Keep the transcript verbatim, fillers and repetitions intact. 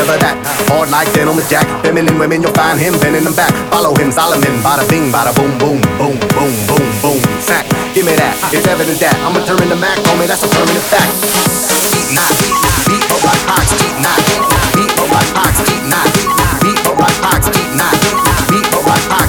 for that. Hard like denim with Jack. Feminine women, you'll find him bending them back. Follow him, Solomon. Bada bing, bada boom, boom, boom, boom, boom, boom. Sack, give me that. It's evident that I'm returning the Mac, homie. That's a permanent fact. Beat not, beat up like Pox. Beat not, beat up like Pox. Beat not, beat up like Pox. Beat not, beat up like Pox.